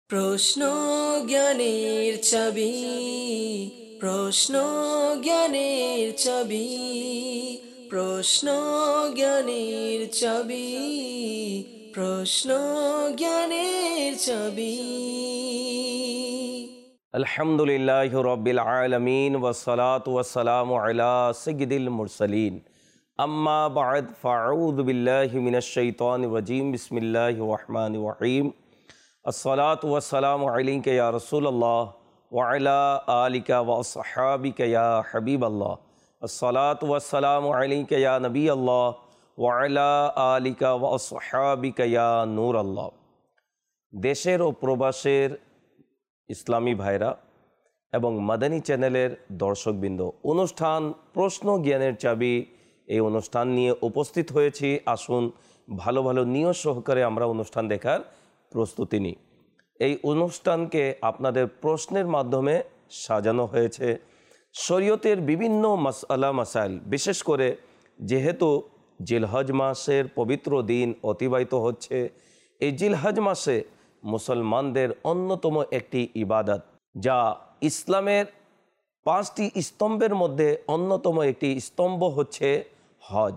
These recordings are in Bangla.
প্রশ্ন জ্ঞানের চাবি, প্রশ্ন জ্ঞানের চাবি, প্রশ্ন জ্ঞানের চাবি, প্রশ্ন জ্ঞানের চাবি। আলহামদুলিল্লাহ রব্বিল আলামিন ওয়াসসালাতু ওয়াসসালামু আলা সাইয়্যিদিল মুরসালিন আম্মা বা'দ ফাআউযু বিল্লাহি মিনাশ শাইতানির রাজীম বিসমিল্লাহির রহমানির রহিম আসসালাতু ওয়াসসালামু আলাইকা ইয়া রাসূলুল্লাহ ওয়া আলা আলিকা ওয়া আসহাবিকা ইয়া হাবিবাল্লাহ আসসালাতু ওয়াসসালামু আলাইকা ইয়া নবিয়াল্লাহ ওয়া আলা আলিকা ওয়া আসহাবিকা ইয়া নূরাল্লাহ। দেশের ও প্রবাসের ইসলামী ভাইরা এবং মাদানী চ্যানেলের দর্শকবৃন্দ, অনুষ্ঠান প্রশ্ন জ্ঞানের চাবি এই অনুষ্ঠান নিয়ে উপস্থিত হয়েছি। আসুন ভালো ভালো নিয়ত সহকারে আমরা অনুষ্ঠান দেখার প্রস্তুতি নিই। এই অনুষ্ঠানকে আপনাদের প্রশ্নের মাধ্যমে সাজানো হয়েছে। শরীয়তের বিভিন্ন মাসআলা মাসাইল, বিশেষ করে যেহেতু জিলহজ মাসের পবিত্র দিন অতিবাহিত হচ্ছে, এই জিলহজ মাসে মুসলমানদের অন্যতম একটি ইবাদত, যা ইসলামের 5টি স্তম্ভের মধ্যে অন্যতম একটি স্তম্ভ হচ্ছে হজ।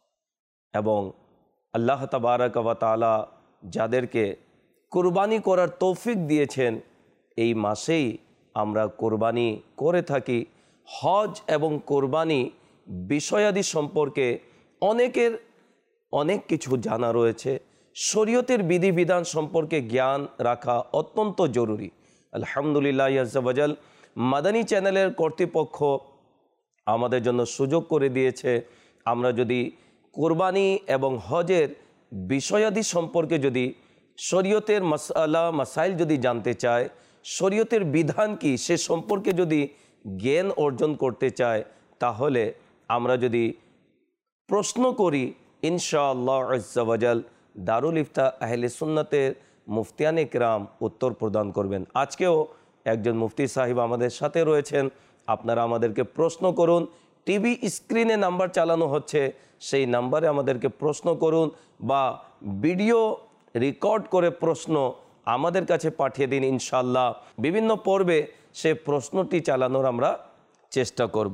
এবং আল্লাহ তাবারক ওয়া তাআলা যাদেরকে কুরবানি করার তৌফিক দিয়েছেন, এই মাসেই আমরা কোরবানি করে থাকি। হজ এবং কোরবানি বিষয়াদি সম্পর্কে অনেকের অনেক কিছু জানা রয়েছে। শরীয়তের বিধিবিধান সম্পর্কে জ্ঞান রাখা অত্যন্ত জরুরি। আলহামদুলিল্লাহ আজ্জা ওয়াজাল মাদানী চ্যানেলের কর্তৃপক্ষ আমাদের জন্য সুযোগ করে দিয়েছে। আমরা যদি কোরবানি এবং হজের বিষয়াদি সম্পর্কে যদি শরীয়তের মাসআলা মাসাইল যদি জানতে চায়, শরীয়তের বিধান কি সে সম্পর্কে যদি জ্ঞান অর্জন করতে চায়, তাহলে আমরা যদি প্রশ্ন করি, ইনশাআল্লাহ আজ্জা ওয়াজাল দারুল ইফতা আহলে সুন্নাতের মুফতিয়ানে কিরাম উত্তর প্রদান করবেন। আজকেও একজন মুফতি সাহেব আমাদের সাথে রয়েছেন। আপনারা আমাদেরকে প্রশ্ন করুন। টিভি স্ক্রিনে নাম্বার চালানো হচ্ছে, সেই নাম্বারে আমাদেরকে প্রশ্ন করুন, বা ভিডিও রেকর্ড করে প্রশ্ন আমাদের কাছে পাঠিয়ে দিন। ইনশাআল্লাহ বিভিন্ন পর্বে সে প্রশ্নটি চালানোর আমরা চেষ্টা করব।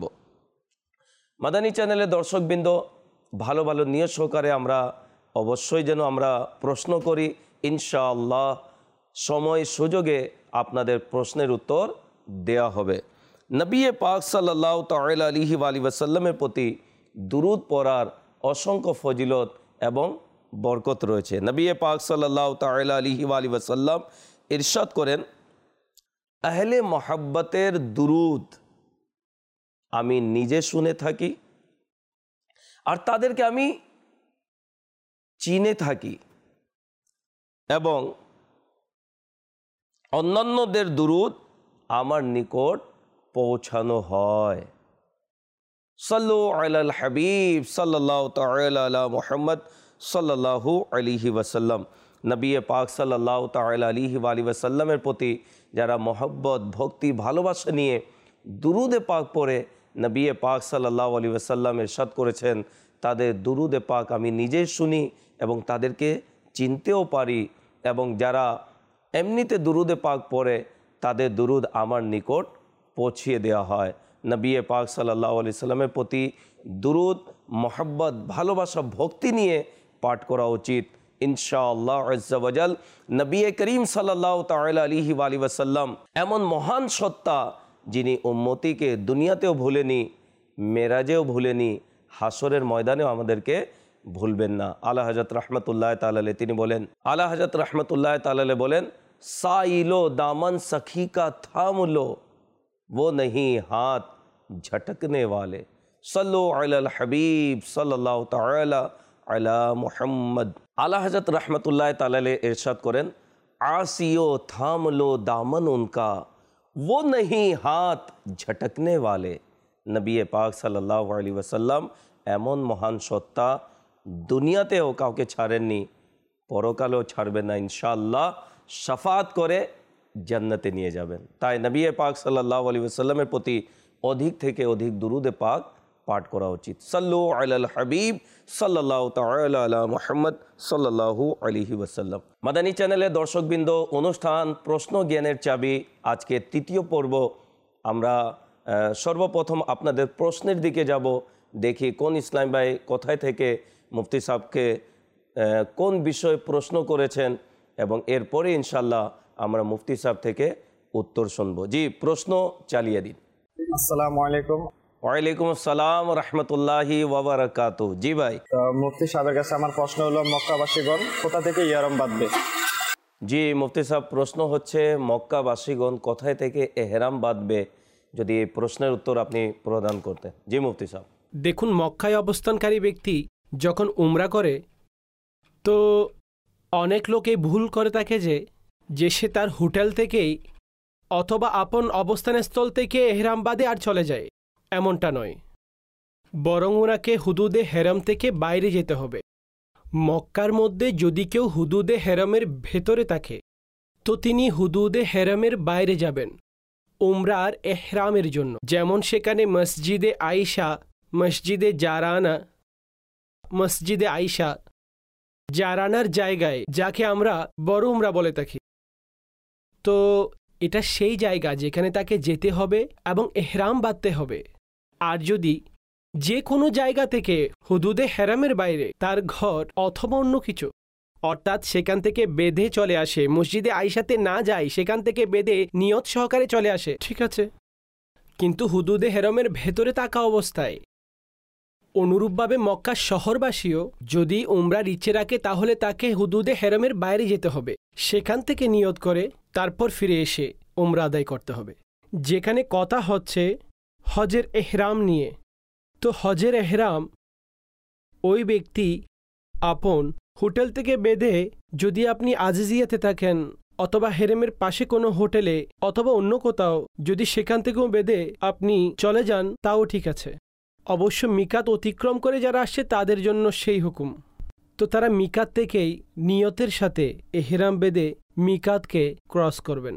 মাদানী চ্যানেলের দর্শকবৃন্দ, ভালো ভালো নিয়ত সহকারে আমরা অবশ্যই যেন আমরা প্রশ্ন করি। ইনশাআল্লাহ সময় সুযোগে আপনাদের প্রশ্নের উত্তর দেয়া হবে। নবী পাক সাল্লাল্লাহু তাআলা আলাইহি ওয়াসাল্লামের প্রতি দুরূদ পড়ার অসংখ্য ফজিলত এবং বরকত রয়েছে। নবী পাক সাল্লাল্লাহু তাআলা আলাইহি ওয়াসাল্লাম ইরশাদ করেন, আহলে মোহাব্বতের দুরূদ আমি নিজে শুনে থাকি আর তাদেরকে আমি চিনে থাকি, এবং অন্যান্যদের দুরূদ আমার নিকট পৌঁছানো হয়। সাল্লু আলাল হাবিব সাল্লাল্লাহু তাআলা আলা মুহাম্মদ সাল্লাল্লাহু আলাইহি ওয়াসাল্লাম। নবী পাক সাল্লাল্লাহু তাআলা আলাইহি ওয়াসাল্লামের প্রতি যারা মহব্বত, ভক্তি, ভালোবাসা নিয়ে দুরূদে পাক পড়ে, নবী পাক সাল্লাল্লাহু আলাইহি ওয়াসাল্লাম ইরশাদ করেছেন, তাদের দুরূদে পাক আমি নিজেই শুনি এবং তাদেরকে চিনতেও পারি, এবং যারা এমনিতে দুরূদে পাক পড়ে তাদের দুরূদ আমার নিকট পৌঁছিয়ে দেওয়া হয়। নবী পাক সাল্লাল্লাহু আলাইহি সাল্লামের প্রতি দুরূদ, মহব্বত, ভালোবাসা, ভক্তি নিয়ে পাঠ করা উচিত। ইনশাআল্লাহ আজ্জা ওয়াজাল নবী করিম সাল্লাল্লাহু তাআলা আলাইহি ওয়াসাল্লাম এমন মহান সত্তা, যিনি উম্মতিকে দুনিয়াতেও ভুলেনি, মেরাজেও ভুলেনি, হাসরের ময়দানেও আমাদেরকে ভুলবেন না। আলা হযরত রাহমাতুল্লাহ তাআলা আলাইহি তিনি বলেন, আলা হযরত রাহমাতুল্লাহ তাআলা আলাইহি বলেন, সাইলো দামন সখী কা থাম লো, वो नहीं हाथ झटकने वाले। सल्लु अलल हबीब सल्लल्लाहु ताला अला मुहम्मद। आला हज़रत रहमतुल्लाह ताला अलैह इरशाद करें, आसियो थाम लो दामन उनका, वो नहीं हाथ झटकने वाले। नबी पाक सल्लल्लाहु अलैहि वसल्लम एमन महान सत्ता, दुनियातेও কাউকে ছাড়েননি, পরকালেও ছাড়বেন না। ইনশাআল্লাহ শাফাত করে জান্নাতে নিয়ে যাবেন। তাই নবী পাক সাল্লাল্লাহু আলাইহি ওয়াসাল্লামের প্রতি অধিক থেকে অধিক দুরূদে পাক পাঠ করা উচিত। সাল্লু আলাল হাবিব সাল্লাল্লাহু তাআলা আলা মুহাম্মদ সাল্লাল্লাহু আলাইহি ওয়াসাল্লাম। মাদানী চ্যানেলের দর্শকবৃন্দ, অনুষ্ঠান প্রশ্ন জ্ঞানের চাবি আজকে তৃতীয় পর্ব। আমরা সর্বপ্রথম আপনাদের প্রশ্নের দিকে যাব। দেখি কোন ইসলাম ভাই কোথায় থেকে মুফতি সাহেবকে কোন বিষয়ে প্রশ্ন করেছেন, এবং এরপরে ইনশাল্লাহ আমরা মুফতি সাহেব থেকে উত্তর শুনবো। জি, প্রশ্ন চালিয়ে দিন। আসসালামু আলাইকুম। ওয়ালাইকুম আসসালাম রহমতুল্লাহি ওয়া বারাকাতুহু। জি ভাই। মুফতি সাহেবের কাছে আমার প্রশ্ন হলো, মক্কাবাসীগণ কোথা থেকে ইহরাম বাঁধবে? জি মুফতি সাহেব, প্রশ্ন হচ্ছে মক্কাবাসীগণ কোথায় থেকে এহরাম বাঁধবে, যদি এই প্রশ্নের উত্তর আপনি প্রদান করতেন। জি মুফতি সাহেব। দেখুন, মক্কায় অবস্থানকারী ব্যক্তি যখন উমরা করে, তো অনেক লোকে ভুল করে থাকে যে সে তার হোটেল থেকেই অথবা আপন অবস্থানস্থল থেকে এহরাম বাঁধে আর চলে যায়। এমনটা নয়, বরং ওনাকে হুদুদে হেরাম থেকে বাইরে যেতে হবে। মক্কার মধ্যে যদি কেউ হুদুদে হেরামের ভেতরে থাকে, তো তিনি হুদুদে হেরামের বাইরে যাবেন উমরার এহরামের জন্য। যেমন সেখানে মসজিদে আয়েশা, মসজিদে জারানা, মসজিদে আয়েশা, জারানার জায়গায়, যাকে আমরা বড় উমরা বলে থাকি, তো এটা সেই জায়গা যেখানে তাকে যেতে হবে এবং এহরাম বাঁধতে হবে। আর যদি যে কোনো জায়গা থেকে হুদুদে হেরামের বাইরে তার ঘর অথবা অন্য কিছু, অর্থাৎ সেখান থেকে বেঁধে চলে আসে, মসজিদে আয়েশাতে না যায়, সেখান থেকে বেঁধে নিয়ত সহকারে চলে আসে, ঠিক আছে। কিন্তু হুদুদে হেরামের ভেতরে থাকা অবস্থায় অনুরূপভাবে মক্কা শহরবাসীও যদি উমরার ইচ্ছে রাখে, তাহলে তাকে হুদুদে হেরামের বাইরে যেতে হবে, সেখান থেকে নিয়ত করে তারপর ফিরে এসে উমরা আদায় করতে হবে। যেখানে কথা হচ্ছে হজের এহরাম নিয়ে, তো হজের এহরাম ওই ব্যক্তি আপন হোটেল থেকে বেঁধে, যদি আপনি আজিজিয়াতে থাকেন অথবা হেরেমের পাশে কোনো হোটেলে অথবা অন্য কোথাও, যদি সেখান থেকেও বেঁধে আপনি চলে যান, তাও ঠিক আছে। অবশ্য মিকাত অতিক্রম করে যারা আসছে তাদের জন্য সেই হুকুম, তো তারা মিকাত থেকেই নিয়তের সাথে এহরাম বেঁধে মিকাতকে ক্রস করবেন।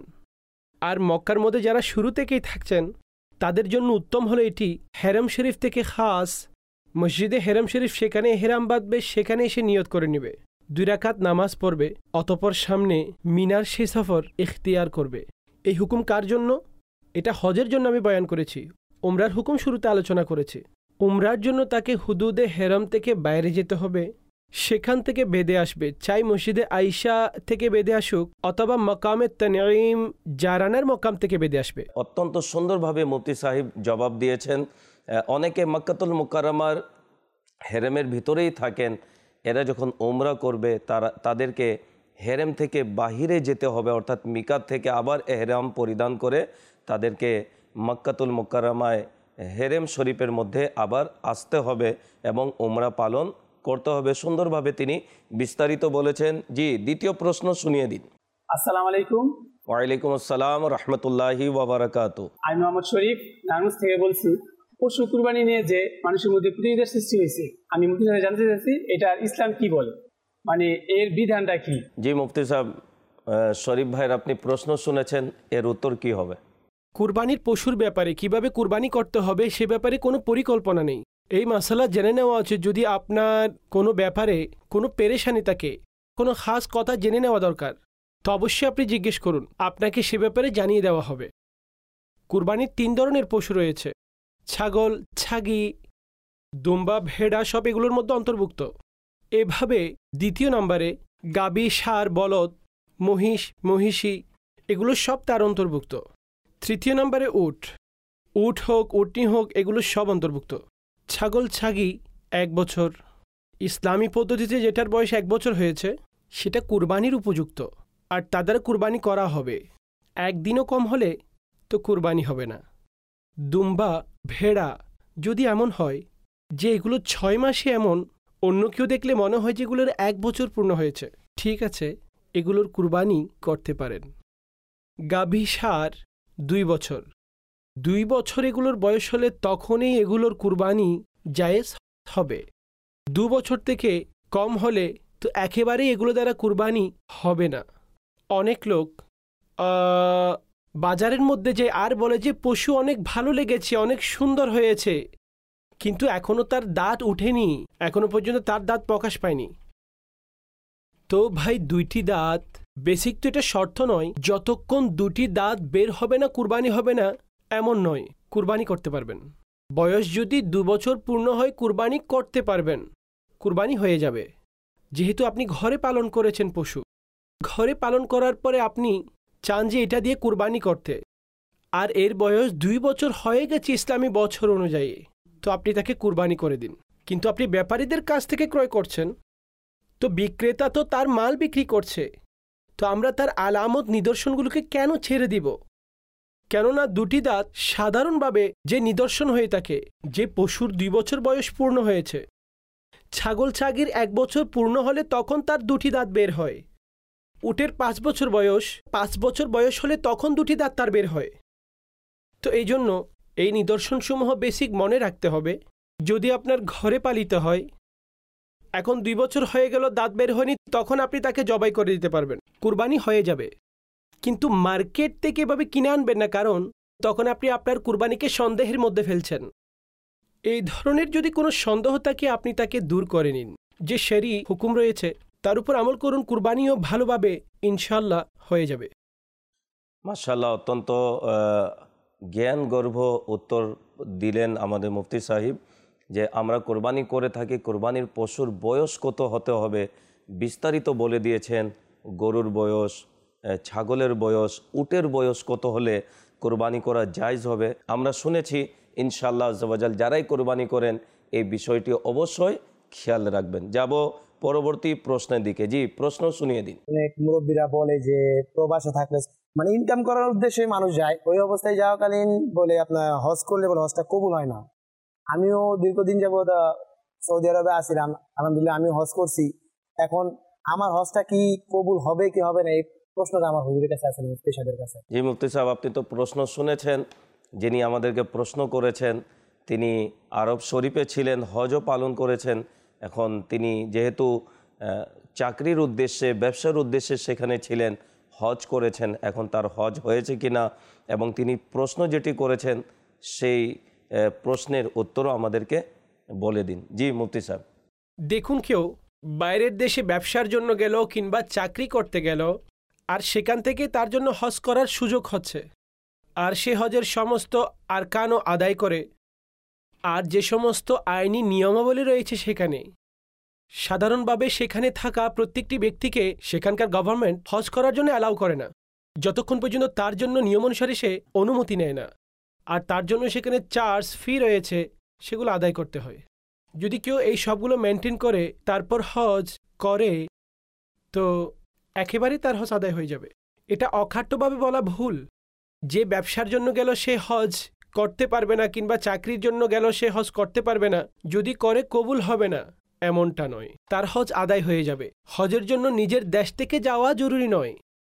আর মক্কার মধ্যে যারা শুরু থেকেই থাকছেন, তাদের জন্য উত্তম হলো এটি, হেরাম শরীফ থেকে খাস মসজিদে হেরাম শরীফ, সেখানে এহরাম বাঁধবে, সেখানে এসে নিয়ত করে নেবে, 2 রাকাত নামাজ পড়বে, অতপর সামনে মিনার সে সফর ইখতিয়ার করবে। এই হুকুম কার জন্য? এটা হজের জন্য আমি বয়ান করেছি, উমরার হুকুম শুরুতে আলোচনা করেছি। উমরার জন্য তাকে হুদুদে হেরাম থেকে বাইরে যেতে হবে, সেখান থেকে বেঁধে আসবে, চাই মসজিদে আয়েশা থেকে বেঁধে আসুক অথবা মকামে তানঈম জারানার মকাম থেকে বেঁধে আসবে। অত্যন্ত সুন্দরভাবে মুফতি সাহেব জবাব দিয়েছেন। অনেকে মক্কাতুল মুকাররমার হেরেমের ভিতরেই থাকেন, এরা যখন উমরা করবে তাদেরকে হেরেম থেকে বাহিরে যেতে হবে, অর্থাৎ মিকাত থেকে আবার এহরাম পরিধান করে তাদেরকে মক্কাতুল মুকাররমায় হেরেম শরীফের মধ্যে আবার আসতে হবে এবং উমরা পালন করতে হবে। সুন্দরভাবে তিনি বিস্তারিত বলেছেন। জি, দ্বিতীয় প্রশ্ন শুনিয়ে দিন। আসসালামু আলাইকুম। ওয়ালাইকুম আসসালাম রহমতুল্লাহি ওয়া বারাকাতুহু। আমি মোহাম্মদ শরীফ নারায়ণগঞ্জ থেকে বলছি। পশু কুরবানি নিয়ে যে মানুষের মধ্যে প্রতিযোগিতার সৃষ্টি হয়েছে, আমি মুফতি সাহেব জানতে চাইছি এটা ইসলাম কি বলে, মানে এর বিধানটা কি? জি মুফতি সাহেব, শরীফ ভাইয়ের আপনি প্রশ্ন শুনেছেন, এর উত্তর কি হবে? কুরবানির পশুর ব্যাপারে কিভাবে কুরবানি করতে হবে সে ব্যাপারে কোনো পরিকল্পনা নেই। এই মশালা জেনে নেওয়া উচিত। যদি আপনার কোনো ব্যাপারে কোনো পেরেশানি থাকে, কোনো খাস কথা জেনে নেওয়া দরকার, তো অবশ্যই আপনি জিজ্ঞেস করুন, আপনাকে সে ব্যাপারে জানিয়ে দেওয়া হবে। কুরবানির 3 ধরনের পশু রয়েছে, ছাগল, ছাগি, দুম্বা, ভেড়া, সব এগুলোর মধ্যে অন্তর্ভুক্ত। এভাবে দ্বিতীয় নম্বরে গাবি, ষাঁড়, বলদ, মহিষ, মহিষী, এগুলো সব তার অন্তর্ভুক্ত। তৃতীয় নম্বরে উট, উট হোক, উটনি হোক, এগুলো সব অন্তর্ভুক্ত। ছাগল, ছাগি 1 বছর, ইসলামী পদ্ধতিতে যেটার বয়স 1 বছর হয়েছে সেটা কুরবানির উপযুক্ত, আর তাদের কুরবানি করা হবে। 1 দিনও কম হলে তো কুরবানি হবে না। দুম্বা, ভেড়া যদি এমন হয় যে এগুলো 6 মাসে, এমন অন্য কেউ দেখলে মনে হয় যে এগুলোর 1 বছর পূর্ণ হয়েছে, ঠিক আছে, এগুলোর কুরবানি করতে পারেন। গাভী, ষাঁড় 2 বছর, 2 বছর এগুলোর বয়স হলে তখনই এগুলোর কুরবানি জায়েজ হবে। 2 বছর থেকে কম হলে তো একেবারেই এগুলো দ্বারা কুরবানি হবে না। অনেক লোক বাজারের মধ্যে যে আর বলে যে পশু অনেক ভালো লেগেছে, অনেক সুন্দর হয়েছে, কিন্তু এখনো তার দাঁত উঠেনি, এখনো পর্যন্ত তার দাঁত প্রকাশ পায়নি। তো ভাই, 2টি দাঁত বেসিক তো এটা শর্ত নয়, যতক্ষণ 2টি দাঁত বের হবে না কুরবানি হবে না এমন নয়, কুরবানি করতে পারবেন। বয়স যদি 2 বছর পূর্ণ হয় কুরবানি করতে পারবেন, কুরবানি হয়ে যাবে। যেহেতু আপনি ঘরে পালন করেছেন পশু, ঘরে পালন করার পরে আপনি চান যে এটা দিয়ে কুরবানি করতে, আর এর বয়স 2 বছর হয়ে গেছে ইসলামী বছর অনুযায়ী, তো আপনি তাকে কুরবানি করে দিন। কিন্তু আপনি ব্যাপারীদের কাছ থেকে ক্রয় করছেন, তো বিক্রেতা তো তার মাল বিক্রি করছে, তো আমরা তার আলামত নিদর্শনগুলোকে কেন ছেড়ে দিব? কেননা 2টি দাঁত সাধারণভাবে যে নিদর্শন হয়ে থাকে, যে পশুর 2 বছর বয়স পূর্ণ হয়েছে, ছাগল ছাগির 1 বছর পূর্ণ হলে তখন তার 2টি দাঁত বের হয়। উটের 5 বছর বয়স হলে তখন 2টি দাঁত তার বের হয়। তো এই জন্য এই নিদর্শনসমূহ বেসিক মনে রাখতে হবে। যদি আপনার ঘরে পালিত হয়, এখন 2 বছর হয়ে গেল, দাঁত বের হয়নি, তখন আপনি তাকে জবাই করে দিতে পারবেন, কুরবানি হয়ে যাবে। কিন্তু মার্কেট থেকে এভাবে কিনে আনবেন না, কারণ তখন আপনি আপনার কুরবানিকে সন্দেহের মধ্যে ফেলছেন। এই ধরনের যদি কোনো সন্দেহ থাকে আপনি তাকে দূর করে নিন। যে শরী হুকুম রয়েছে তার উপর আমল করুন, কুরবানিও ভালোভাবে ইনশাল্লাহ হয়ে যাবে। মাশাআল্লাহ, অত্যন্ত জ্ঞানগর্ভ উত্তর দিলেন আমাদের মুফতি সাহেব, যে আমরা কোরবানি করে থাকি, কোরবানির পশুর বয়স কত হতে হবে বিস্তারিত বলে দিয়েছেন। গরুর বয়স, ছাগলের বয়স, উটের বয়স কত হলে কোরবানি করা জায়েজ হবে আমরা শুনেছি। ইনশাআল্লাহ আজ্জাওয়াজাল যারাই কোরবানি করেন এই বিষয়টি অবশ্যই খেয়াল রাখবেন। যাব পরবর্তী প্রশ্নের দিকে। জি, প্রশ্ন শুনিয়ে দিন। অনেক মুরব্বীরা বলে যে প্রবাসে থাকলে মানে ইনকাম করার উদ্দেশ্যে মানুষ যায়, ওই অবস্থায় যাওয়াকালীন বলে আপনার হজ করলে বলে হজটা কবুল হয় না। আমিও দীর্ঘদিন যাবত সৌদি আরবে আসছিলাম, আলহামদুলিল্লাহ আমি হজ করছি। এখন আমার হজটা কি কবুল হবে কি হবে না, এই প্রশ্নটা আমার হুজুরের কাছে আছে, মুফতি সাহেবের কাছে। জি মুফতি সাহেব, আপনি তো প্রশ্ন শুনেছেন। যিনি আমাদেরকে প্রশ্ন করেছেন তিনি আরব শরীফে ছিলেন, হজও পালন করেছেন। এখন তিনি যেহেতু চাকরির উদ্দেশ্যে, ব্যবসার উদ্দেশ্যে সেখানে ছিলেন, হজ করেছেন, এখন তার হজ হয়েছে কিনা এবং তিনি প্রশ্ন যেটি করেছেন সেই প্রশ্নের উত্তরও আমাদেরকে বলে দিন। জি মুফতি সাহেব। দেখুন, কেউ বাইরের দেশে ব্যবসার জন্য গেল কিংবা চাকরি করতে গেল, আর সেখান থেকে তার জন্য হজ করার সুযোগ হচ্ছে, আর সে হজের সমস্ত আরকানও আদায় করে, আর যে সমস্ত আইনি নিয়মাবলী রয়েছে সেখানে, সাধারণভাবে সেখানে থাকা প্রত্যেকটি ব্যক্তিকে সেখানকার গভর্নমেন্ট হজ করার জন্য অ্যালাউ করে না, যতক্ষণ পর্যন্ত তার জন্য নিয়ম অনুসারে সে অনুমতি নেয় না। আর তার জন্য সেখানে চার্জ ফি রয়েছে, সেগুলো আদায় করতে হয়। যদি কেউ এই সবগুলো মেনটেন করে তারপর হজ করে, তো একেবারেই তার হজ আদায় হয়ে যাবে। এটা অখাট্যভাবে বলা ভুল। যে ব্যবসার জন্য গেল সে হজ করতে পারবে না, কিংবা চাকরির জন্য গেল সে হজ করতে পারবে না, যদি করে কবুল হবে না এমনটা নয়, তার হজ আদায় হয়ে যাবে। হজের জন্য নিজের দেশ থেকে যাওয়া জরুরি নয়।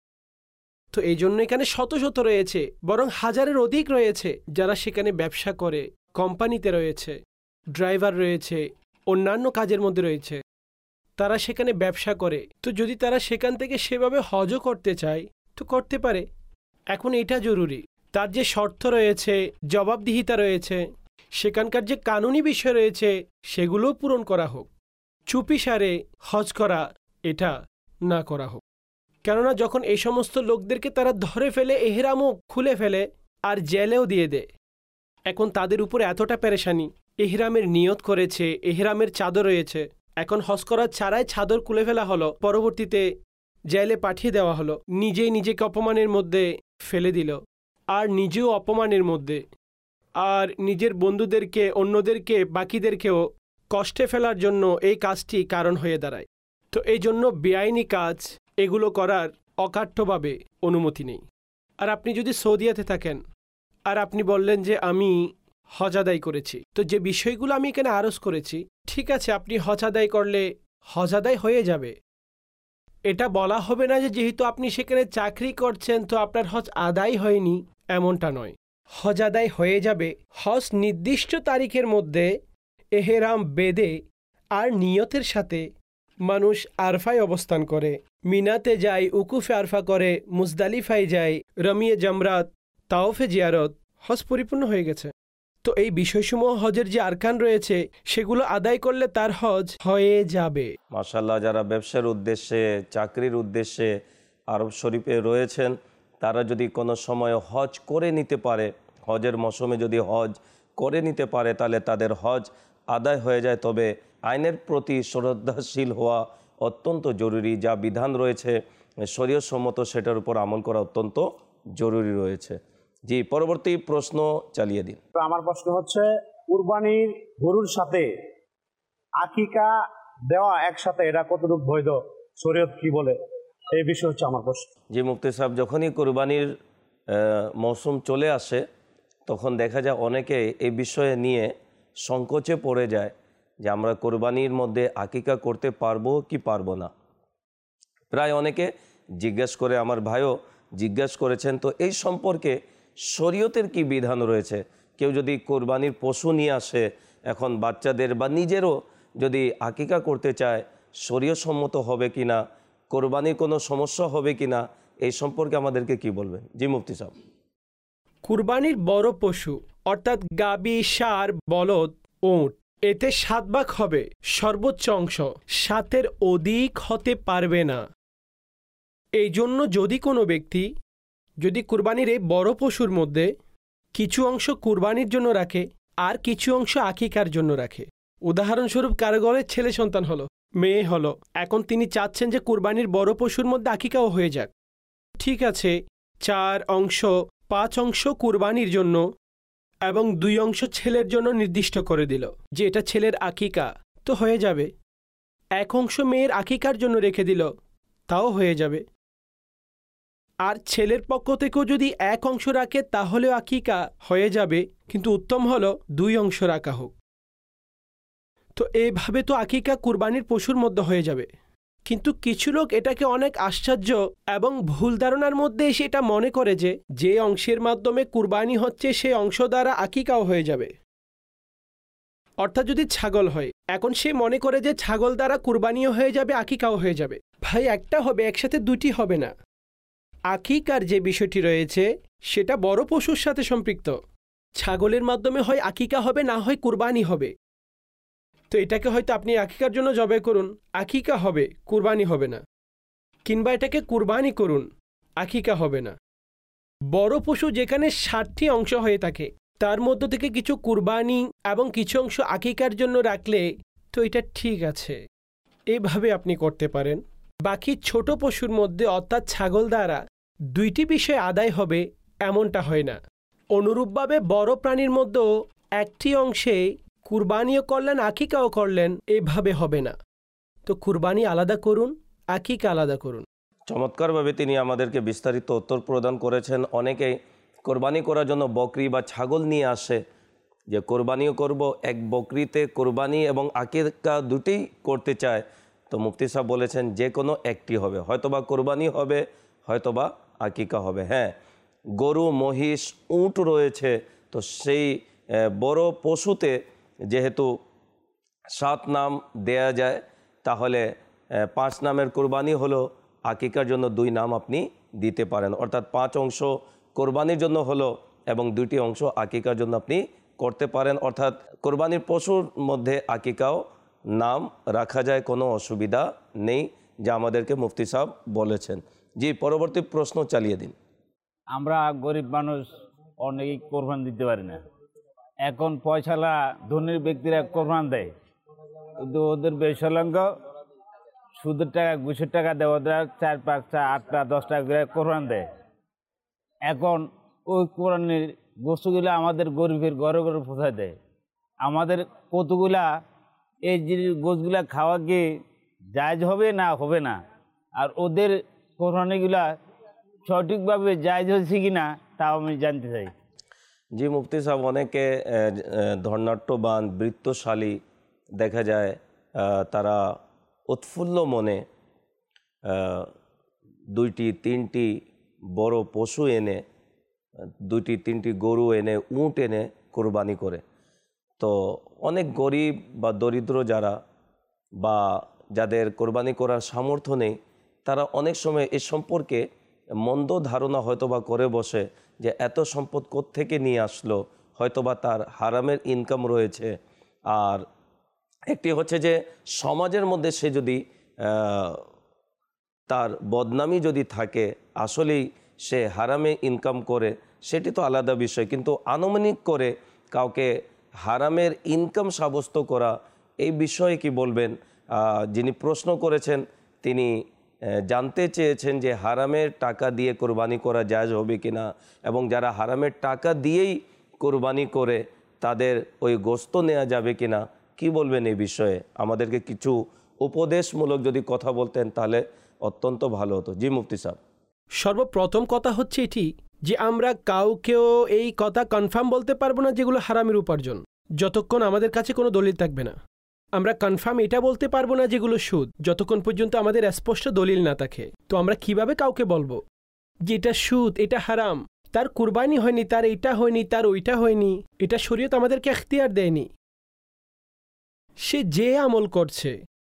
তো এই জন্য এখানে শত শত রয়েছে, বরং হাজারের অধিক রয়েছে যারা সেখানে ব্যবসা করে, কোম্পানিতে রয়েছে, ড্রাইভার রয়েছে, অন্যান্য কাজের মধ্যে রয়েছে, তারা সেখানে ব্যবসা করে। তো যদি তারা সেখান থেকে সেভাবে হজও করতে চায় তো করতে পারে। এখন এটা জরুরি, তার যে শর্ত রয়েছে, জবাবদিহিতা রয়েছে, সেখানকার যে কানুনি বিষয় রয়েছে সেগুলোও পূরণ করা হোক। চুপিসারে হজ করা এটা না করা হোক। কেননা যখন এই সমস্ত লোকদেরকে তারা ধরে ফেলে, এহরামও খুলে ফেলে আর জেলেও দিয়ে দেয়, এখন তাদের উপরে এতটা পেরেশানি, এহরামের নিয়ত করেছে, এহরামের চাদর রয়েছে, এখন হজ করার ছাড়াই চাদর খুলে ফেলা হলো, পরবর্তীতে জেলে পাঠিয়ে দেওয়া হলো, নিজেই নিজেকে অপমানের মধ্যে ফেলে দিল, আর নিজেও অপমানের মধ্যে, আর নিজের বন্ধুদেরকে, অন্যদেরকে, বাকিদেরকেও কষ্টে ফেলার জন্য এই কাজটি কারণ হয়ে দাঁড়ায়। তো এই জন্য বেআইনি কাজ এগুলো করার অকাঠ্যভাবে অনুমতি নেই। আর আপনি যদি সৌদিয়াতে থাকেন আর আপনি বললেন যে আমি হজ আদায় করেছি, তো যে বিষয়গুলো আমি এখানে আরজ করেছি, ঠিক আছে, আপনি হজ আদায় করলে হজ আদায় হয়ে যাবে। এটা বলা হবে না যে যেহেতু আপনি সেখানে চাকরি করছেন তো আপনার হজ আদায় হয়নি, এমনটা নয়। হজ আদায় হয়ে যাবে। হজ নির্দিষ্ট তারিখের মধ্যে এহরাম বেঁধে আর নিয়তের সাথে মানুষ আরফায় অবস্থান করে, মিনাতে যায়, উকুফে আরফা করে, মুজদালিফায় যায়, রমিয়ে জামরাত, তাওফে জিয়ারত, হজ পরিপূর্ণ হয়ে গেছে। তো এই বিষয়সমূহ হজের যে আরকান রয়েছে সেগুলো আদায় করলে তার হজ হয়ে যাবে। মাশাআল্লাহ, যারা ব্যবসার উদ্দেশ্যে, চাকরির উদ্দেশ্যে আরব শরীফে রয়েছেন, তারা যদি কোনো সময় হজ করে নিতে পারে, হজের মৌসুমে যদি হজ করে নিতে পারে, তাহলে তাদের হজ আদায় হয়ে যায়। তবে আইনের প্রতি শ্রদ্ধাশীল হওয়া অত্যন্ত জরুরি। যা বিধান রয়েছে শরীয়তসম্মত, সেটার উপর আমল করা অত্যন্ত জরুরি রয়েছে। জি, পরবর্তী প্রশ্ন চালিয়ে দিন। তো আমার প্রশ্ন হচ্ছে, কুরবানির গরুর সাথে আকিকা দেওয়া একসাথে এটা কতটুকু বৈধ, শরীয়ত কি বলে, এই বিষয় হচ্ছে আমার প্রশ্ন। জি মুফতি সাহেব, যখনই কুরবানির মৌসুম চলে আসে তখন দেখা যায় অনেকে এই বিষয়ে নিয়ে সংকোচে পড়ে যায় যে আমরা কোরবানির মধ্যে আকিকা করতে পারবো কি পারবো না। প্রায় অনেকে জিজ্ঞেস করে, আমার ভাইও জিজ্ঞেস করেছেন। তো এই সম্পর্কে শরীয়তের কি বিধান রয়েছে? কেউ যদি কোরবানির পশু নিয়ে আসে, এখন বাচ্চাদের বা নিজেরও যদি আকিকা করতে চায়, শরীয়তসম্মত হবে কি না, কোরবানির কোনো সমস্যা হবে কি না, এই সম্পর্কে আমাদেরকে কি বলবেন? জি মুফতি সাহেব। কুরবানির বড় পশু অর্থাৎ গাবি, ষাঁড়, বলদ, উট, এতে 7 ভাগ হবে সর্বোচ্চ অংশ, 7-এর অধিক হতে পারবে না। এই জন্য যদি কোনো ব্যক্তি যদি কুরবানির এই বড় পশুর মধ্যে কিছু অংশ কুরবানির জন্য রাখে আর কিছু অংশ আকিকার জন্য রাখে, উদাহরণস্বরূপ কারো ঘরে ছেলে সন্তান হলো, মেয়ে হলো, এখন তিনি চাচ্ছেন যে কুরবানির বড় পশুর মধ্যে আকিকাও হয়ে যাক। ঠিক আছে, 4 অংশ, 5 অংশ কুরবানির জন্য এবং 2 অংশ ছেলের জন্য নির্দিষ্ট করে দিল যে এটা ছেলের আকিকা, তো হয়ে যাবে। 1 অংশ মেয়ের আকিকার জন্য রেখে দিল, তাও হয়ে যাবে। আর ছেলের পক্ষ থেকেও যদি 1 অংশ রাখে তাহলেও আকিকা হয়ে যাবে, কিন্তু উত্তম হলো 2 অংশ রাখা হোক। তো এইভাবে তো আকিকা কুরবানির পশুর মধ্যে হয়ে যাবে। কিন্তু কিছু লোক এটাকে অনেক আশ্চর্য এবং ভুল ধারণার মধ্যে এসে এটা মনে করে যে অংশের মাধ্যমে কুরবানি হচ্ছে সেই অংশ দ্বারা আকিকাও হয়ে যাবে। অর্থাৎ যদি ছাগল হয়, এখন সে মনে করে যে ছাগল দ্বারা কুরবানিও হয়ে যাবে, আকিকাও হয়ে যাবে। ভাই, একটা হবে, একসাথে দুটি হবে না। আকিকার যে বিষয়টি রয়েছে সেটা বড় পশুর সাথে সম্পৃক্ত। ছাগলের মাধ্যমে হয় আকিকা হবে, না হয় কুরবানি হবে। তো এটাকে হয়তো আপনি আকিকার জন্য জবাই করুন, আকিকা হবে, কুরবানি হবে না। কিংবা এটাকে কুরবানি করুন, আকিকা হবে না। বড় পশু যেখানে 60টি অংশ হয়ে থাকে, তার মধ্য থেকে কিছু কুরবানি এবং কিছু অংশ আকিকার জন্য রাখলে তো এটা ঠিক আছে, এইভাবে আপনি করতে পারেন। বাকি ছোট পশুর মধ্যে অর্থাৎ ছাগল দ্বারা 2টি বিষয় আদায় হবে এমনটা হয় না। অনুরূপভাবে বড় প্রাণীর মধ্যেও একটি অংশে কুরবানিও করলেন, আকিকাও করলেন, এভাবে হবে না। তো কুরবানি আলাদা করুন, আকিকা আলাদা করুন। চমৎকারভাবে তিনি আমাদেরকে বিস্তারিত উত্তর প্রদান করেছেন। অনেকেই কোরবানি করার জন্য বকরি বা ছাগল নিয়ে আসে, যে কোরবানিও করব, এক বকরিতে কোরবানি এবং আকিকা দুটোই করতে চায়। তো মুফতি সাহেব বলেছেন যে কোনো একটি হবে, হয়তোবা কোরবানি হবে, হয়তোবা আকিকা হবে। হ্যাঁ, গরু, মহিষ, উট রয়েছে, তো সেই বড় পশুতে যেহেতু 7 নাম দেয়া যায়, তাহলে 5 নামের কোরবানি হলো, আকিকার জন্য 2 নাম আপনি দিতে পারেন। অর্থাৎ 5 অংশ কোরবানির জন্য হলো এবং 2টি অংশ আকিকার জন্য আপনি করতে পারেন। অর্থাৎ কোরবানির পশুর মধ্যে আকিকাও নাম রাখা যায়, কোনো অসুবিধা নেই, যা আমাদেরকে মুফতি সাহেব বলেছেন। জি, পরবর্তী প্রশ্ন চালিয়ে দিন। আমরা গরিব মানুষ অনেকেই কোরবান দিতে পারি না। এখন পয়সালা ধনীর ব্যক্তিরা কোরবান দেয়, কিন্তু ওদের বেসলঙ্গ সুদের টাকা, ঘুষের টাকা দেয়, ওদের 4, 5, 8টা 10টা করে কোরবান দেয়। এখন ওই কোরবানির গোস্তগুলো আমাদের গরিবের ঘরে ঘরে পৌঁছায় দেয়। আমাদের কতগুলা এই জিনিস গোস্তগুলা খাওয়া কি জায়েজ হবে না হবে না, আর ওদের কোরবানিগুলা সঠিকভাবে জায়েজ হয়েছে কি না তাও আমি জানতে চাই। জি মুফতি সাহেব, অনেকে ধর্নাট্যবান, বৃত্তশালী দেখা যায়, তারা উৎফুল্ল মনে 2টি 3টি বড় পশু এনে, 2টি 3টি গরু এনে, উট এনে কোরবানি করে। তো অনেক গরিব বা দরিদ্র যারা বা যাদের কোরবানি করার সামর্থ্য নেই, তারা অনেক সময় এ সম্পর্কে মন্দ ধারণা হয়তো বা করে বসে যে এত সম্পদ কোত্থেকে নিয়ে আসলো, হয়তোবা তার হারামের ইনকাম রয়েছে, আর একটি হচ্ছে যে সমাজের মধ্যে সে যদি তার বদনামি যদি থাকে, আসলেই সে হারামে ইনকাম করে, সেটি তো আলাদা বিষয়। কিন্তু আনুমানিক করে কাউকে হারামের ইনকাম সাব্যস্ত করা, এই বিষয়ে কি বলবেন? যিনি প্রশ্ন করেছেন তিনি জানতে চেয়েছেন যে হারামের টাকা দিয়ে কোরবানি করা জায়েজ হবে কিনা, এবং যারা হারামের টাকা দিয়েই কোরবানি করে তাদের ওই গোস্ত নেওয়া যাবে কিনা, কি বলবেন এই বিষয়ে? আমাদেরকে কিছু উপদেশমূলক যদি কথা বলতেন তাহলে অত্যন্ত ভালো হতো। জি মুফতি সাহেব। সর্বপ্রথম কথা হচ্ছে এটি যে আমরা কাউকেও এই কথা কনফার্ম বলতে পারবো না যেগুলো হারামের উপার্জন, যতক্ষণ আমাদের কাছে কোনো দলিল থাকবে না। আমরা কনফার্ম এটা বলতে পারবো না যেগুলো সুদ, যতক্ষণ পর্যন্ত আমাদের স্পষ্ট দলিল না থাকে। তো আমরা কিভাবে কাউকে বলবো যে এটা সুদ, এটা হারাম? তার কুরবানি হয়নি, তার এইটা হয়নি, তার ওইটা হয়নি, এটা শরীয়ত আমাদেরকে এখতিয়ার দেয়নি। সে যে আমল করছে,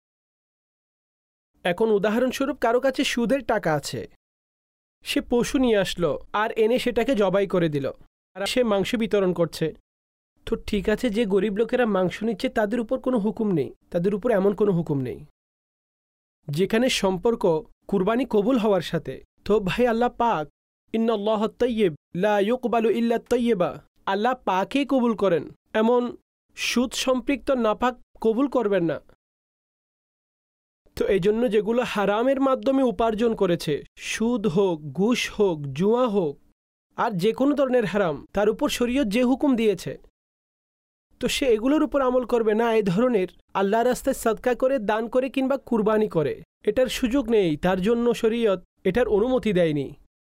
এখন উদাহরণস্বরূপ কারো কাছে সুদের টাকা আছে, সে পশু নিয়ে আসলো আর এনে সেটাকে জবাই করে দিল, আর সে মাংস বিতরণ করছে। তো ঠিক আছে, যে গরিব লোকেরা মাংস নিচ্ছে তাদের উপর কোনো হুকুম নেই, তাদের উপর এমন কোনো হুকুম নেই। যেখানে সম্পর্ক কুরবানি কবুল হওয়ার সাথে, তো ভাই আল্লাহ পাক, ইন্নাল্লাহ তাইয়্যিব লা ইউকবালু ইল্লা তাইয়্যিবা, আল্লাহ পাকই কবুল করেন, এমন সুদ সম্পৃক্ত নাপাক কবুল করবেন না। তো এই জন্য যেগুলো হারামের মাধ্যমে উপার্জন করেছে, সুদ হোক, ঘুষ হোক, জুয়া হোক, আর যে কোনো ধরনের হারাম, তার উপর শরীয়ত যে হুকুম দিয়েছে, তো সে এগুলোর উপর আমল করবে না। এই ধরনের আল্লাহর রাস্তায় সাদকা করে, দান করে কিংবা কুরবানি করে, এটার সুযোগ নেই, তার জন্য শরীয়ত এটার অনুমতি দেয়নি।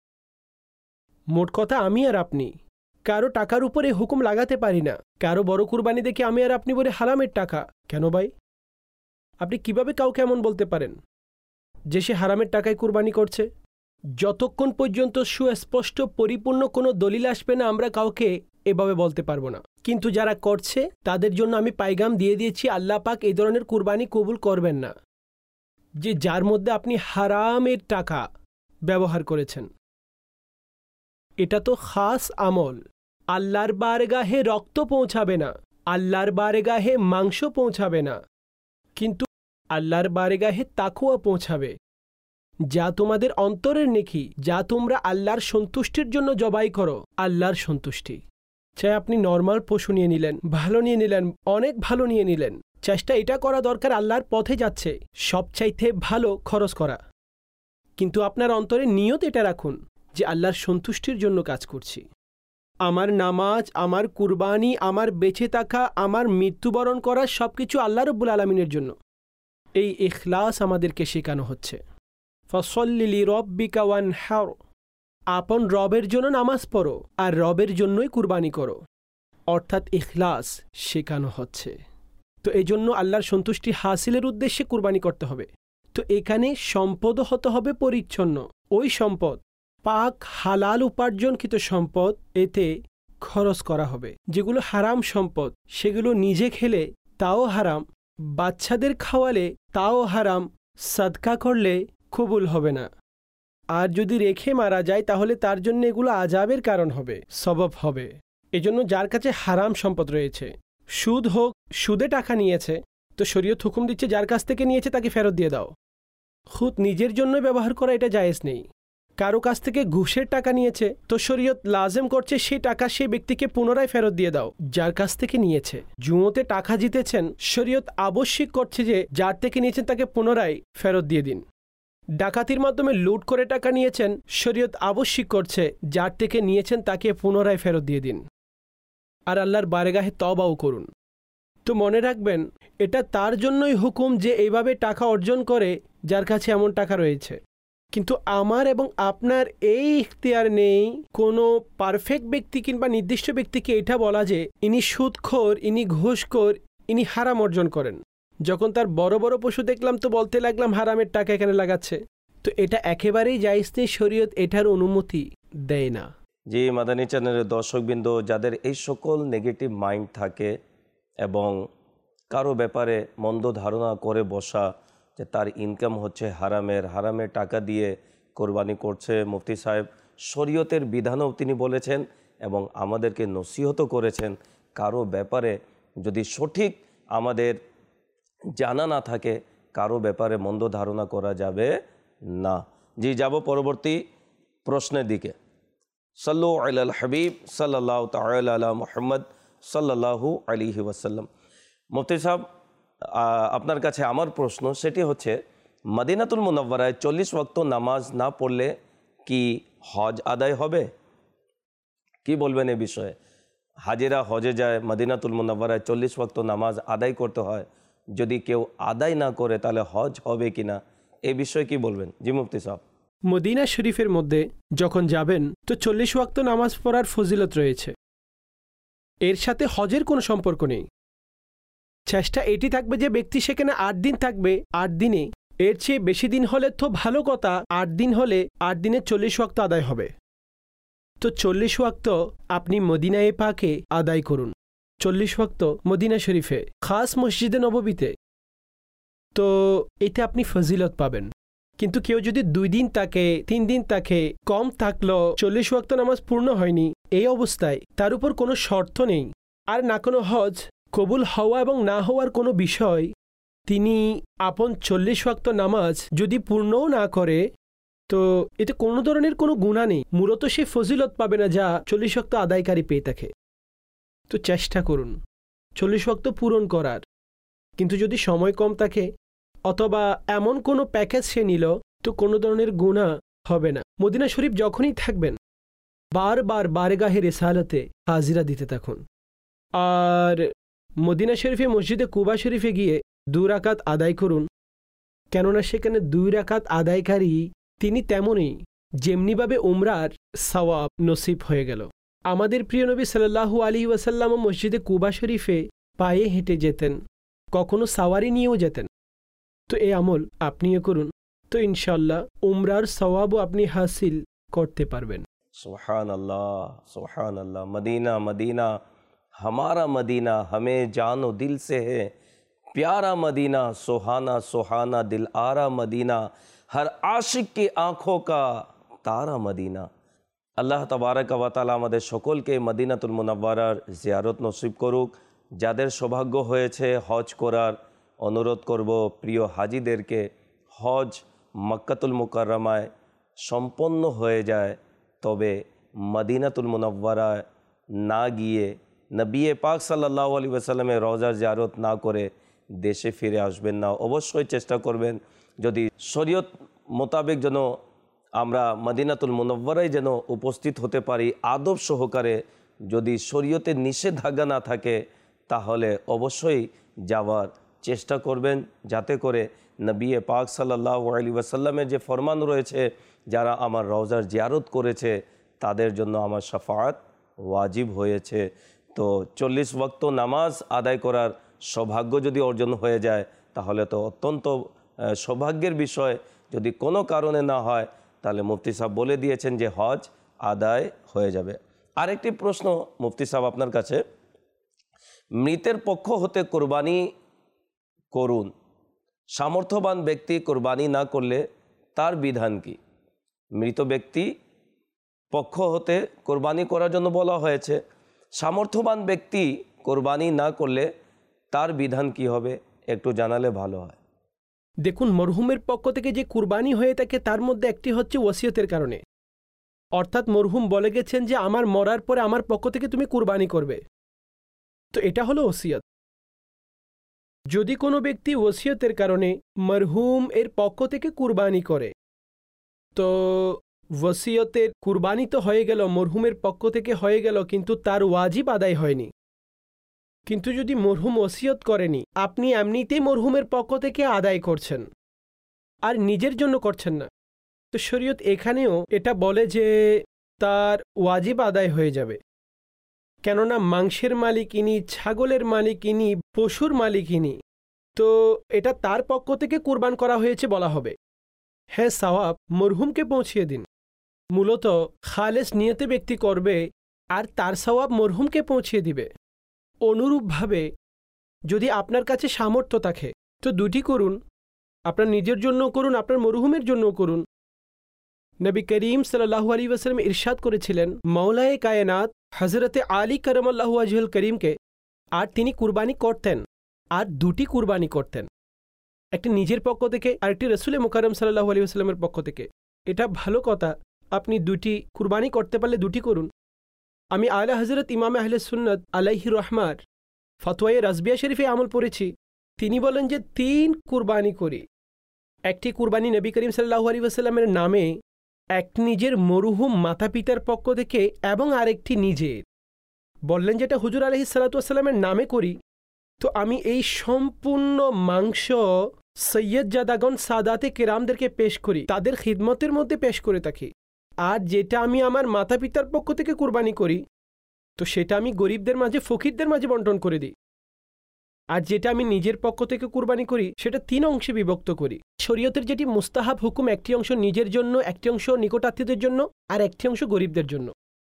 মোট কথা, আমি আর আপনি কারো টাকার উপরে হুকুম লাগাতে পারি না। কারো বড় কুরবানি দেখে আমি আর আপনি বলে হারামের টাকা কেন ভাই? আপনি কিভাবে কাউকে এমন বলতে পারেন যে সে হারামের টাকায় কুরবানি করছে? যতক্ষণ পর্যন্ত সুস্পষ্ট পরিপূর্ণ কোনো দলিল আসবে না, আমরা কাউকে এভাবে বলতে পারবো না। কিন্তু যারা করছে তাদের জন্য আমি পায়গাম দিয়ে দিয়েছি, আল্লাহ পাক এই ধরনের কুরবানি কবুল করবেন না, যে যার মধ্যে আপনি হারামের টাকা ব্যবহার করেছেন। এটা তো খাস আমল, আল্লাহর বারগাহে রক্ত পৌঁছাবে না, আল্লাহর বারগাহে মাংস পৌঁছাবে না, কিন্তু আল্লাহর বারগাহে তাকওয়া পৌঁছাবে, যা তোমাদের অন্তরের নেকি, যা তোমরা আল্লাহর সন্তুষ্টির জন্য জবাই করো, আল্লাহর সন্তুষ্টি। চাই আপনি নর্মাল পশু নিয়ে নিলেন, ভালো নিয়ে নিলেন, অনেক ভালো নিয়ে নিলেন, চেষ্টা এটা করা দরকার আল্লাহর পথে যাচ্ছে সবচাইতে ভালো খরচ করা, কিন্তু আপনার অন্তরে নিয়ত এটা রাখুন যে আল্লাহর সন্তুষ্টির জন্য কাজ করছি। আমার নামাজ, আমার কুরবানি, আমার বেঁচে থাকা, আমার মৃত্যুবরণ করা সব কিছু আল্লাহ রব্বুল আলমিনের জন্য। এই ইখলাস আমাদেরকে শেখানো হচ্ছে। ফসল্লি লিরব্বিকা ওয়ানহার, আপন রবের জন্য নামাজ পড়ো আর রবের জন্যই কুরবানি করো, অর্থাৎ ইখলাস শেখানো হচ্ছে। তো এই জন্য আল্লাহর সন্তুষ্টি হাসিলের উদ্দেশ্যে কুরবানি করতে হবে। তো এখানে সম্পদও হতে হবে পরিচ্ছন্ন, ওই সম্পদ পাক হালাল উপার্জনকৃত সম্পদ, এতে খরচ করা হবে। যেগুলো হারাম সম্পদ সেগুলো নিজে খেলে তাও হারাম, বাচ্চাদের খাওয়ালে তাও হারাম, সাদকা করলে কবুল হবে না, আর যদি রেখে মারা যায় তাহলে তার জন্য এগুলো আযাবের কারণ হবে, সবব হবে। এজন্য যার কাছে হারাম সম্পদ রয়েছে, সুদ হোক, সুদে টাকা নিয়েছে, তো শরীয়ত হুকুম দিচ্ছে যার কাছ থেকে নিয়েছে তাকে ফেরত দিয়ে দাও। খুদ নিজের জন্য ব্যবহার করা এটা জায়েজ নেই। কারো কাছ থেকে ঘুষের টাকা নিয়েছে, তো শরীয়ত লাজেম করছে সেই টাকা সেই ব্যক্তিকে পুনরায় ফেরত দিয়ে দাও যার কাছ থেকে নিয়েছে। জুয়োতে টাকা জিতেছেন, শরীয়ত আবশ্যিক করছে যে যার থেকে নিয়েছেন তাকে পুনরায় ফেরত দিয়ে দিন। ডাকাতির মাধ্যমে লুট করে টাকা নিয়েছেন, শরীয়ত আবশ্যিক করছে যার থেকে নিয়েছেন তাকে পুনরায় ফেরত দিয়ে দিন, আর আল্লাহর বারগাহে তওবাও করুন। তো মনে রাখবেন, এটা তার জন্যই হুকুম যে এইভাবে টাকা অর্জন করে যার কাছে এমন টাকা রয়েছে। কিন্তু আমার এবং আপনার এই ইখতিয়ার নেই কোনো পারফেক্ট ব্যক্তি কিংবা নির্দিষ্ট ব্যক্তিকে এটা বলা যে ইনি সুদখোর, ইনি ঘুষখোর, ইনি হারাম অর্জন করেন। যখন তার বড় বড় পশু দেখলাম তো বলতে লাগলাম হারামের টাকা এখানে লাগাচ্ছে, তো এটা একেবারেই জায়েজ নেই, শরীয়ত এটার অনুমতি দেয় না। জি মাদানী চ্যানেলের দর্শকবৃন্দ, যাদের এই সকল নেগেটিভ মাইন্ড থাকে এবং কারো ব্যাপারে মন্দ ধারণা করে বসা যে তার ইনকাম হচ্ছে হারামের টাকা দিয়ে কোরবানি করছে, মুফতি সাহেব শরীয়তের বিধানও তিনি বলেছেন এবং আমাদেরকে নসিহত করেছেন কারো ব্যাপারে যদি সঠিক আমাদের জানা না থাকে কারো ব্যাপারে মন্দ ধারণা করা যাবে না। জি, যাব পরবর্তী প্রশ্নের দিকে। সাল্লু আলাল হাবিব সাল্লাল্লাহু তাআলা আলা মুহাম্মদ সাল্লাল্লাহু আলাইহি ওয়াসাল্লাম। মুফতি সাহেব, আপনার কাছে আমার প্রশ্ন সেটি হচ্ছে, মদিনাতুল মুনাওয়ারায় 40 ওয়াক্ত নামাজ না পড়লে কি হজ আদায় হবে? কি বলবেন এ বিষয়ে? হাজিরা হজে যায়, মদিনাতুল মুনাওয়ারায় 40 ওয়াক্ত নামাজ আদায় করতে হয়, যদি কেউ আদায় না করে তাহলে হজ হবে কিনা, এ বিষয়ে কি বলবেন? জি মুফতি সাহেব। মদিনা শরীফের মধ্যে যখন যাবেন তো 40 ওয়াক্ত নামাজ পড়ার ফজিলত রয়েছে, এর সাথে হজের কোনো সম্পর্ক নেই। চেষ্টা এটি থাকবে যে ব্যক্তি সেখানে 8 দিন থাকবে, 8 দিনে এর চেয়ে বেশি দিন হলে তো ভালো কথা, 8 দিন হলে 8 দিনে 40 ওয়াক্ত আদায় হবে। তো 40 ওয়াক্ত আপনি মদিনায়ে পাকে আদায় করুন, 40 ওয়াক্ত মদিনা শরীফে, খাস মসজিদে নববীতে, তো এতে আপনি ফজিলত পাবেন। কিন্তু কেউ যদি 2 দিন থাকে, 3 দিন থাকে, কম থাকলো, 40 ওয়াক্ত নামাজ পূর্ণ হয়নি, এই অবস্থায় তার উপর কোনো শর্ত নেই আর না কোনো হজ কবুল হওয়া এবং না হওয়ার কোনো বিষয়, তিনি আপন 40 ওয়াক্ত নামাজ যদি পূর্ণও না করে তো এতে কোনো ধরনের কোনো গুনাহ নেই, মূলত সে ফজিলত পাবে না যা 40 ওয়াক্ত আদায়কারী পেয়ে থাকে। তো চেষ্টা করুন 40 ওয়াক্ত পূরণ করার। কিন্তু যদি সময় কম থাকে অথবা এমন কোনো প্যাকেজ সে নিল তো কোনো ধরনের গুনাহ হবে না। মদিনা শরীফ যখনই থাকবেন বারবার বারগাহে রিসালাতে হাজিরা দিতে থাকুন। আর মদিনা শরীফে মসজিদে কুবা শরীফে গিয়ে 2 রাকাত আদায় করুন, কেননা সেখানে 2 রাকাত আদায়কারী তিনি তেমনই যেমনিভাবে উমরার সওয়াব নসিব হয়ে গেল। আমাদের প্রিয় নবী সাল্লাল্লাহু আলাইহি ওয়াসাল্লাম মসজিদে কুবা শরীফে পায়ে হেঁটে যেতেন, কখনো সাওয়ারি নিয়েও যেতেন। তো এই আমল আপনিও করুন, তো ইনশাল্লাহ উমরার সওয়াবও আপনি হাসিল করতে পারবেন। सुबहानल्लाह सुबहानल्लाह। मदीना मदीना हमारा मदीना हमें जानो दिल से है, प्यारा मदीना सुहाना सुहाना दिल आरा मदीना, हर आशिक की आँखों का तारा मदीना। আল্লাহ তাবারাক ওয়া তাআলা আমাদের সকলকে মদিনাতুল মুনাওয়ারার জিয়ারত নসিব করুক। যাদের সৌভাগ্য হয়েছে হজ করার, অনুরোধ করব প্রিয় হাজিদেরকে হজ মক্কাতুল মুকাররমায় সম্পন্ন হয়ে যায়, তবে মদিনাতুল মুনাওয়ারায় না গিয়ে নবী পাক সাল্লাল্লাহু আলাইহি ওয়াসাল্লামের রওজার জিয়ারত না করে দেশে ফিরে আসবেন না। অবশ্যই চেষ্টা করবেন যদি শরীয়ত মোতাবেক যেন আমরা মদিনাতুল মুনাওয়ারায় যেন উপস্থিত হতে পারি আদব সহকারে। যদি শরীয়তের নিষেধাজ্ঞা না থাকে তাহলে অবশ্যই যাওয়ার চেষ্টা করবেন, যাতে করে নবী পাক সাল্লাল্লাহু আলাইহি ওয়াসাল্লামের যে ফরমান রয়েছে, যারা আমার রওজার জিয়ারত করেছে তাদের জন্য আমার শাফাআত ওয়াজিব হয়েছে। তো 40 ওয়াক্ত নামাজ আদায় করার সৌভাগ্য যদি অর্জন হয়ে যায় তাহলে তো অত্যন্ত সৌভাগ্যের বিষয়। যদি কোনো কারণে না হয় তাহলে মুফতি সাহেব বলে দিয়েছেন যে হজ আদায় হয়ে যাবে। আরেকটি প্রশ্ন মুফতি সাহেব আপনার কাছে, মৃতের পক্ষ হতে কোরবানি করুন, সামর্থ্যবান ব্যক্তি কোরবানি না করলে তার বিধান কি? মৃত ব্যক্তি পক্ষ হতে কোরবানি করার জন্য বলা হয়েছে, সামর্থ্যবান ব্যক্তি কোরবানি না করলে তার বিধান কি হবে একটু জানালে ভালো হয়। দেখুন, মরহুমের পক্ষ থেকে যে কুরবানি হয়ে থাকে তার মধ্যে একটি হচ্ছে ওসিয়তের কারণে, অর্থাৎ মরহুম বলে গেছেন যে আমার মরার পরে আমার পক্ষ থেকে তুমি কুরবানি করবে, তো এটা হলো ওসিয়ত। যদি কোনো ব্যক্তি ওসিয়তের কারণে মরহুম এর পক্ষ থেকে কুরবানি করে তো ওসিয়তের কুরবানি তো হয়ে গেল, মরহুমের পক্ষ থেকে হয়ে গেল, কিন্তু তার ওয়াজিব আদায় হয়নি। কিন্তু যদি মরহুম ওসিয়ত করেনি, আপনি এমনিতেই মরহুমের পক্ষ থেকে আদায় করছেন আর নিজের জন্য করছেন না, তো শরীয়ত এখানেও এটা বলে যে তার ওয়াজিব আদায় হয়ে যাবে। কেননা মাংসের মালিক ইনি, ছাগলের মালিক ইনি, পশুর মালিক ইনি, তো এটা তার পক্ষ থেকে কুরবান করা হয়েছে বলা হবে। হ্যাঁ, সওয়াব মরহুমকে পৌঁছিয়ে দিন, মূলত খালেস নিয়তে ব্যক্তি করবে আর তার সওয়াব মরহুমকে পৌঁছিয়ে দিবে। অনুরূপভাবে যদি আপনার কাছে সামর্থ্য থাকে তো দুটি করুন, আপনার নিজের জন্য করুন, আপনার মরহুমের জন্য করুন। নবী করিম সাল্লাল্লাহু আলাইহি ওয়াসাল্লাম ইরশাদ করেছিলেন, মাওলায়ে কায়নাত হজরতে আলী করমাল্লাহু ওয়াজহুল করিমকে, আর তিনি কুরবানি করতেন, আর দুটি কুরবানি করতেন, একটি নিজের পক্ষ থেকে আর একটি রসুল মুকাররম সাল্লাল্লাহু আলাইহি ওয়াসাল্লামের পক্ষ থেকে। এটা ভালো কথা, আপনি দুটি কুরবানি করতে পারলে দুটি করুন। আমি আলা হজরত ইমাম আহলে সুন্নাত আলাইহি রহমার ফতোয়ায়ে রাজবিয়া শরীফে আমল পড়েছি। তিনি বলেন যে 3 কুরবানি করি। একটি কুরবানি নবী করিম সাল্লাল্লাহু আলাইহি ওয়াসাল্লামের নামে, এক নিজের মরহুম মাতা পিতার পক্ষ থেকে, এবং আরেকটি নিজের। বললেন যেটা হুজুর আলাইহিস সালাতু ওয়াসসালামের নামে করি, তো আমি এই সম্পূর্ণ মাংস সৈয়দ জাদাগণ সাদাতে কেরামদেরকে পেশ করি, তাদের খিদমতের মধ্যে পেশ করে থাকি। আর যেটা আমি আমার মাতা পিতার পক্ষ থেকে কুরবানি করি, তো সেটা আমি গরিবদের মাঝে, ফকিরদের মাঝে বন্টন করে দিই। আর যেটা আমি নিজের পক্ষ থেকে কুরবানি করি, সেটা 3 অংশে বিভক্ত করি। শরীয়তের যেটি মুস্তাহাব হুকুম, একটি অংশ নিজের জন্য, একটি অংশ নিকটাত্মীয়দের জন্য, আর একটি অংশ গরিবদের জন্য।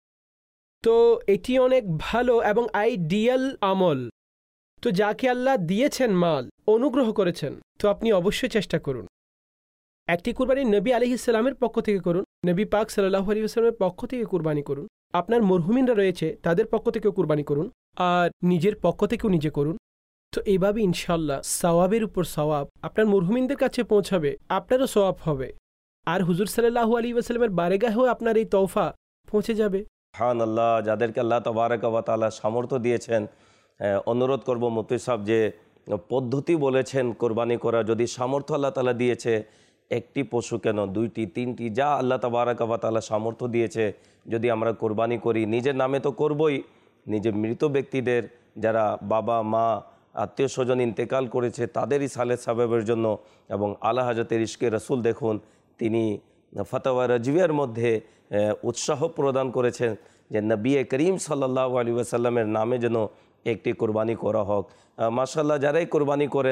তো এটি অনেক ভালো এবং আইডিয়াল আমল। তো যাকে আল্লাহ দিয়েছেন মাল, অনুগ্রহ করেছেন, তো আপনি অবশ্যই চেষ্টা করুন। একটি কুরবানি নবী আলাইহিস সালামের পক্ষ থেকে করুন, নবী পাক সাল্লাল্লাহু আলাইহি ওয়াসাল্লামের পক্ষ থেকে কুরবানি করুন। আপনার মরহুমিনরা রয়েছে, তাদের পক্ষ থেকেও কুরবানি করুন, আর নিজের পক্ষ থেকেও নিজে করুন। তো এইভাবে ইনশাআল্লাহ সওয়াবের উপর সওয়াব আপনার মরহুমিনদের কাছে পৌঁছাবে, আপনারও সওয়াব হবে, আর হুজুর সাল্লাল্লাহু আলাইহি ওয়াসাল্লামের বারগাহেও আপনার এই তওফা পৌঁছে যাবে। সুবহানাল্লাহ, যাদেরকে আল্লাহ তাবারক ওয়া তাআলা সামর্থ্য দিয়েছেন, অনুরোধ করব মুফতি সাহেব, যে পদ্ধতি বলেছেন কোরবানি করা, যদি সামর্থ্য আল্লাহ তাআলা দিয়েছে, একটি পশু কেন 2টি 3টি, যা আল্লাহ তাবারক ওয়া তাআলা সামর্থ্য দিয়েছে, যদি আমরা কোরবানি করি, নিজের নামে তো করবই, নিজের মৃত ব্যক্তিদের, যারা বাবা মা আত্মীয় স্বজন ইন্তেকাল করেছে, তাদেরই সালে সাবেবের জন্য, এবং আলা হযরতের ইশকে রসুল দেখুন, তিনি ফতোয়া রাজবিয়ার মধ্যে উৎসাহ প্রদান করেছেন যে নবী করিম সাল্লাল্লাহু আলাইহি ওয়াসাল্লামের নামে যেন একটি কোরবানি করা হোক। মাশাআল্লাহ, যারাই কোরবানি করেন,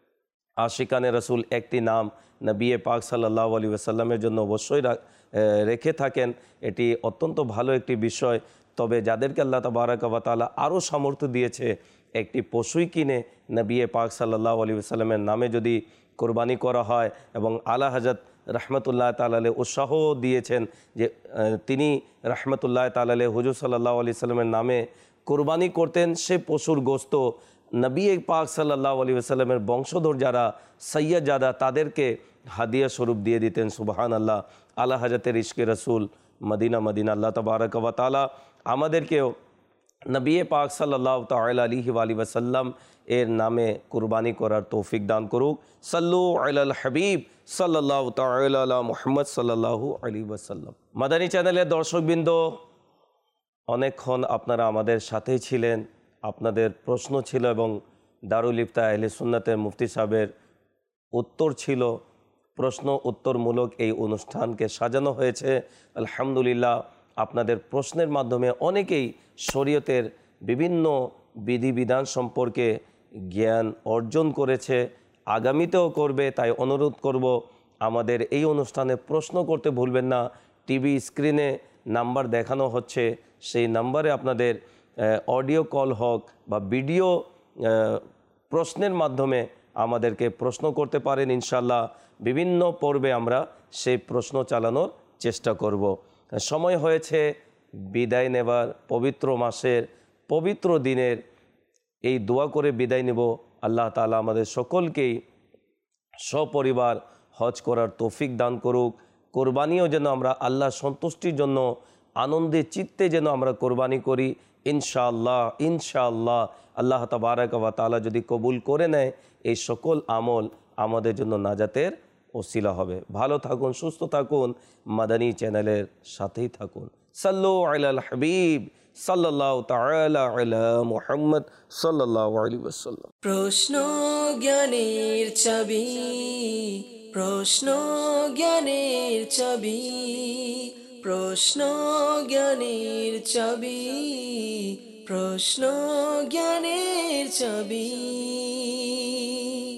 আশিকানে রসুল একটি নাম নবী পাক সাল্লাল্লাহু আলাইহি ওয়াসাল্লামের জন্য অবশ্যই রেখে থাকেন। এটি অত্যন্ত ভালো একটি বিষয়। তবে যাদেরকে আল্লাহ তাবারক ওয়া তাআলা আরও সামর্থ্য দিয়েছে, একটি পশুই কিনে নবী পাক সাল্লাল্লাহু আলাইহি ওয়াসাল্লামের নামে যদি কোরবানি করা হয়, এবং আলা হযরত রহমতুল্লাহ তাআলা আলাইহি উৎসাহ দিয়েছেন যে তিনি রহমতুল্লাহ তাআলা আলাইহি হুজুর সাল্লাল্লাহু আলাইহি ওয়াসাল্লামের নামে কোরবানি করতেন, সে পশুর গোস্ত নবী পাক সাল্লাল্লাহু আলাইহি ওয়াসাল্লামের বংশধর যারা সৈয়দজাদা, তাদেরকে হাদিয়া স্বরূপ দিয়ে দিতেন। সুবহানাল্লাহ, আলা হযরতের ইশকে রসুল, মদিনা মদিনা। আল্লাহ তাবারক ওয়া তাআলা আমাদেরকেও নবী পাক সাল্লাল্লাহু তাআলা আলাইহি ওয়াসাল্লাম এর নামে কুরবানি করার তৌফিক দান করুক। সাল্লু আলাল হাবিব সাল্লাল্লাহু তাআলা আলা মুহাম্মদ সাল্লাল্লাহু আলাইহি ওয়াসাল্লাম। মাদানী চ্যানেলের দর্শকবৃন্দ, অনেকক্ষণ আপনারা আমাদের সাথেই ছিলেন। আপনাদের প্রশ্ন ছিল এবং দারুল ইফতা আহলে সুন্নাতের মুফতি সাহেবের উত্তর ছিল। প্রশ্ন উত্তরমূলক এই অনুষ্ঠানকে সাজানো হয়েছে। আলহামদুলিল্লাহ, আপনাদের প্রশ্নের মাধ্যমে অনেকেই শরীয়তের বিভিন্ন বিধিবিধান সম্পর্কে জ্ঞান অর্জন করেছে, আগামীতেও করবে। তাই অনুরোধ করব, আমাদের এই অনুষ্ঠানে প্রশ্ন করতে ভুলবেন না। টিভি স্ক্রিনে নাম্বার দেখানো হচ্ছে, সেই নাম্বারে আপনাদের অডিও কল হোক বা ভিডিও প্রশ্নের মাধ্যমে আমাদেরকে প্রশ্ন করতে পারেন। ইনশাল্লাহ বিভিন্ন পর্বে আমরা সেই প্রশ্ন চালানোর চেষ্টা করব। সময় হয়েছে বিদায় নেবার, পবিত্র মাসের পবিত্র দিনের এই দোয়া করে বিদায় নেব। আল্লাহ তাআলা আমাদের সকলকেই সপরিবার হজ করার তৌফিক দান করুক। কোরবানিও যেন আমরা আল্লাহ সন্তুষ্টির জন্য আনন্দে চিত্তে যেন আমরা কোরবানি করি ইনশাআল্লাহ। ইনশাআল্লাহ আল্লাহ তাবারক ওয়া তাআলা যদি কবুল করে নেয়, এই সকল আমল আমাদের জন্য নাজাতের ওসিলা হবে। ভালো থাকুন, সুস্থ থাকুন, মাদানী চ্যানেলের সাথেই থাকুন। সাল্লু আলাল হাবিব সাল্লাল্লাহু তাআলা আলা মুহাম্মদ সাল্লাল্লাহু আলাইহি ওয়াসাল্লাম। প্রশ্ন জ্ঞানের চাবি, প্রশ্ন জ্ঞানের চাবি, প্রশ্ন জ্ঞানের চাবি, প্রশ্ন জ্ঞানের চাবি।